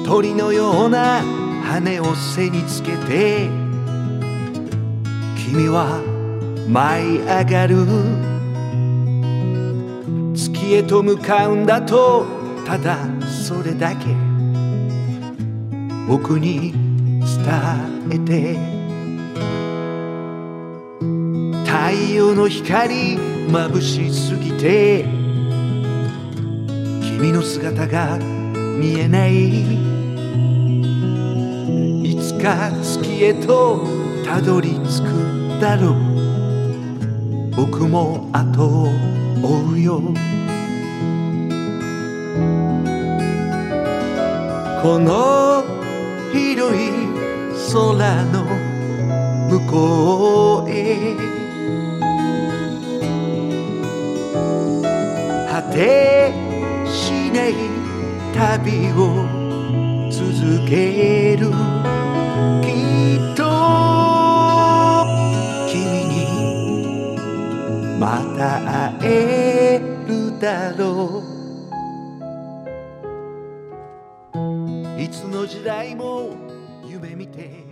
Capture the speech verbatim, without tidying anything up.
鳥のような羽を背につけて君は舞い上がる。月へと向かうんだとただそれだけ僕に伝えて。太陽の光眩しすぎて君の姿が見えない。いつか月へとたどり着くだろう。僕も後を追うよ。この広い空の向こうへ果てしない旅を続ける。きっと君にまた会えるだろう。いつの時代も夢見て